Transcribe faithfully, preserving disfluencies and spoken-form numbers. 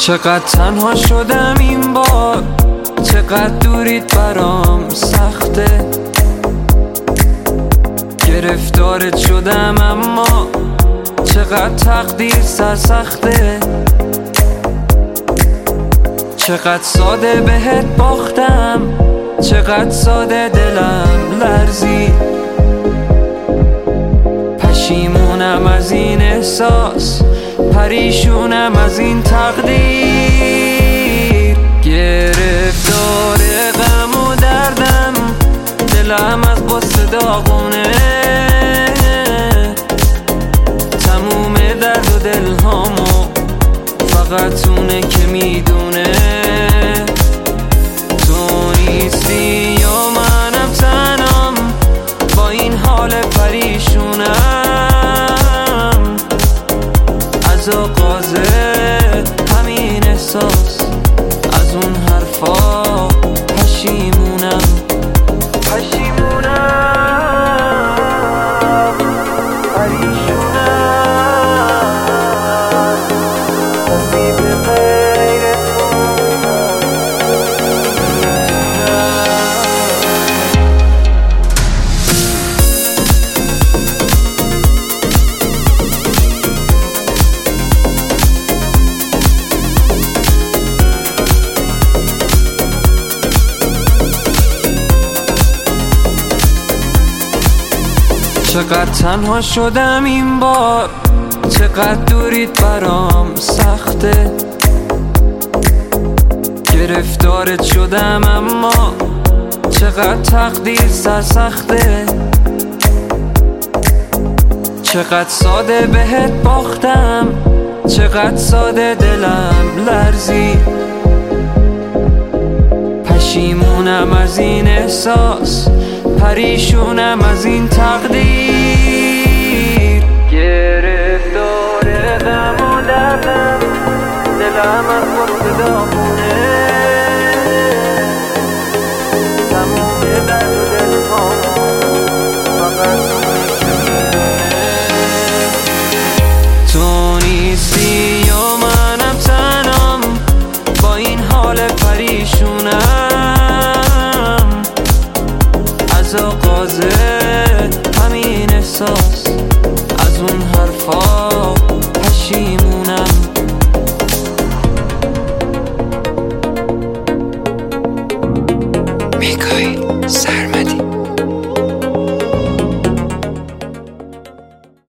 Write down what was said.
چقدر تنها شدم این بار، چقدر دوریت برام سخته. گرفتارت شدم اما چقدر تقدیر سرسخته. چقدر ساده بهت باختم، چقدر ساده دلم لرزی. پشیمونم از این احساس، پریشونم از این تقدیر. گرفتار غم و دردم، دلم از غصه داغونه. تموم درد و دلهامو فقط اونه که میدونه. تو نیستی یا منم تنام با این حال پریشونم. از آغاز همین احساس، از اون حرفا پشیمونم. پشیمونم، پریشونم. نصیب غیر چقدر تنها شدم این بار، چقدر دوریت برام سخته. گرفتارت شدم اما چقدر تقدیر سرسخته. چقدر ساده بهت باختم، چقدر ساده دلم لرزی. پشیمونم از این احساس، پریشونم از این تقدیر. گرفتار غم و دردم، دلم از غصه داغونه. تموم درد و دلهامو فقط اونه که میدونه. تو نیستی یا منم تنام با این حال پریشونم. از آغاز همین احساس، از اون حرفا پشیمونم. میگوی سر